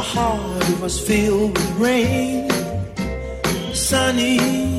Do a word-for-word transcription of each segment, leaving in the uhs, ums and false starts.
heart was filled with rain. Sunny,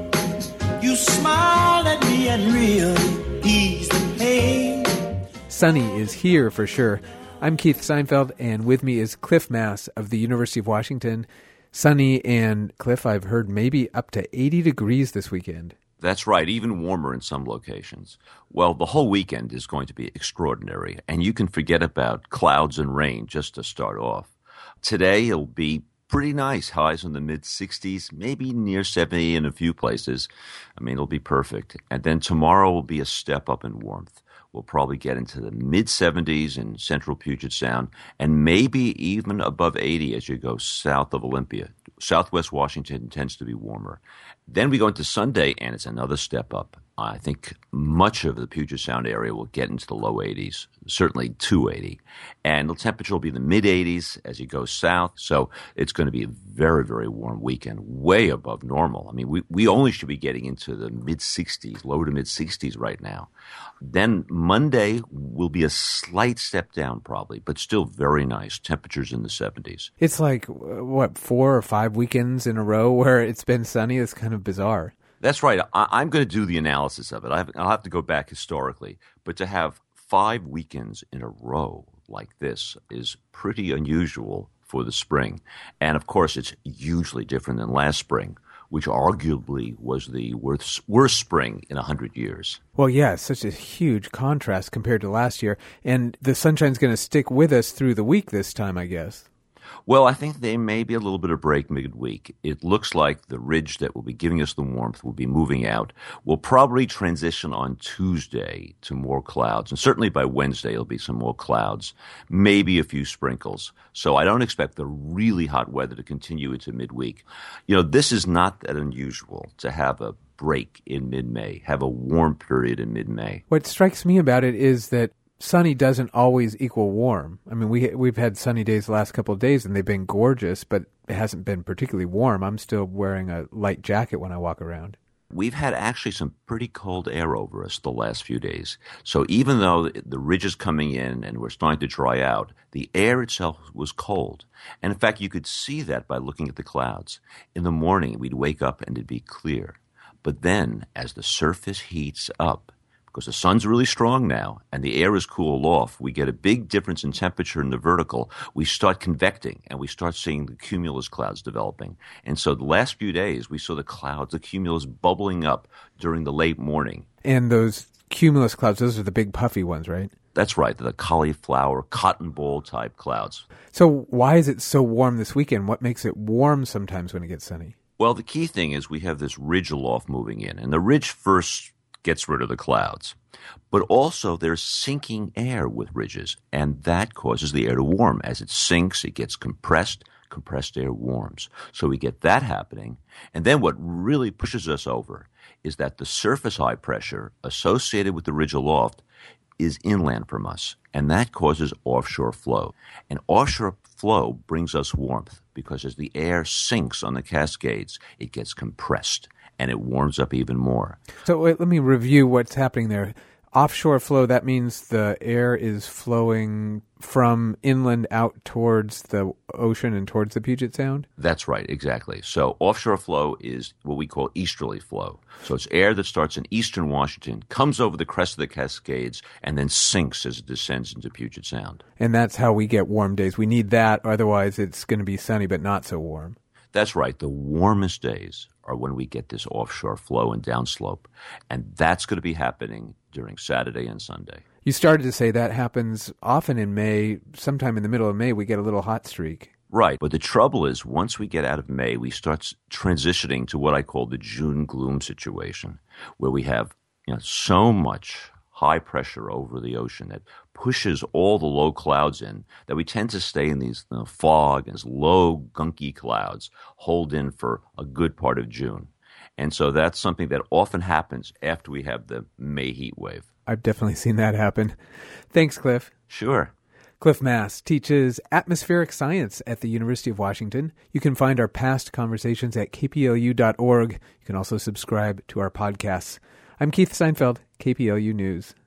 you smiled at me and really eased the pain. Sunny is here for sure. I'm Keith Seinfeld, and with me is Cliff Mass of the University of Washington. Sunny and Cliff, I've heard maybe up to eighty degrees this weekend. That's right, even warmer in some locations. Well, the whole weekend is going to be extraordinary, and you can forget about clouds and rain just to start off. Today, it'll be pretty nice, highs in the mid-sixties, maybe near seventy in a few places. I mean, it'll be perfect. And then tomorrow will be a step up in warmth. We'll probably get into the mid-seventies in central Puget Sound, and maybe even above eighty as you go south of Olympia. Southwest Washington tends to be warmer. Then we go into Sunday, and it's another step up. I think much of the Puget Sound area will get into the low eighties, certainly two eighty. And the temperature will be in the mid-eighties as you go south. So it's going to be a very, very warm weekend, way above normal. I mean, we, we only should be getting into the mid-sixties, low to mid-sixties right now. Then Monday will be a slight step down probably, but still very nice. Temperatures in the seventies. It's like, what, four or five weekends in a row where it's been sunny? It's kind of bizarre. That's right. I, I'm going to do the analysis of it. I've, I'll have to go back historically. But to have five weekends in a row like this is pretty unusual for the spring. And, of course, it's hugely different than last spring, which arguably was the worst, worst spring in one hundred years. Well, yeah, it's such a huge contrast compared to last year. And the sunshine's going to stick with us through the week this time, I guess. Well, I think there may be a little bit of break midweek. It looks like the ridge that will be giving us the warmth will be moving out. We'll probably transition on Tuesday to more clouds, and certainly by Wednesday there'll be some more clouds, maybe a few sprinkles. So I don't expect the really hot weather to continue into midweek. You know, this is not that unusual to have a break in mid-May, have a warm period in mid-May. What strikes me about it is that sunny doesn't always equal warm. I mean, we, we've had sunny days the last couple of days, and they've been gorgeous, but it hasn't been particularly warm. I'm still wearing a light jacket when I walk around. We've had actually some pretty cold air over us the last few days. So even though the ridge is coming in and we're starting to dry out, the air itself was cold. And in fact, you could see that by looking at the clouds. In the morning, we'd wake up and it'd be clear. But then, as the surface heats up, because the sun's really strong now and the air is cooled off, we get a big difference in temperature in the vertical. We start convecting and we start seeing the cumulus clouds developing. And so the last few days, we saw the clouds, the cumulus bubbling up during the late morning. And those cumulus clouds, those are the big puffy ones, right? That's right, the cauliflower, cotton ball type clouds. So why is it so warm this weekend? What makes it warm sometimes when it gets sunny? Well, the key thing is we have this ridge aloft moving in. And the ridge first gets rid of the clouds. But also there's sinking air with ridges, and that causes the air to warm. As it sinks, it gets compressed. Compressed air warms. So we get that happening. And then what really pushes us over is that the surface high pressure associated with the ridge aloft is inland from us, and that causes offshore flow. And offshore flow brings us warmth because as the air sinks on the Cascades, it gets compressed. And it warms up even more. So wait, let me review what's happening there. Offshore flow, that means the air is flowing from inland out towards the ocean and towards the Puget Sound? That's right, exactly. So offshore flow is what we call easterly flow. So it's air that starts in eastern Washington, comes over the crest of the Cascades, and then sinks as it descends into Puget Sound. And that's how we get warm days. We need that, otherwise it's going to be sunny but not so warm. That's right. The warmest days are when we get this offshore flow and downslope. And that's going to be happening during Saturday and Sunday. You started to say that happens often in May. Sometime in the middle of May, we get a little hot streak. Right. But the trouble is, once we get out of May, we start transitioning to what I call the June gloom situation, where we have, you know, so much high pressure over the ocean that pushes all the low clouds in that we tend to stay in these you know, fog and these low, gunky clouds hold in for a good part of June. And so that's something that often happens after we have the May heat wave. I've definitely seen that happen. Thanks, Cliff. Sure. Cliff Mass teaches atmospheric science at the University of Washington. You can find our past conversations at k p l u dot org. You can also subscribe to our podcasts. I'm Keith Seinfeld, K P L U News.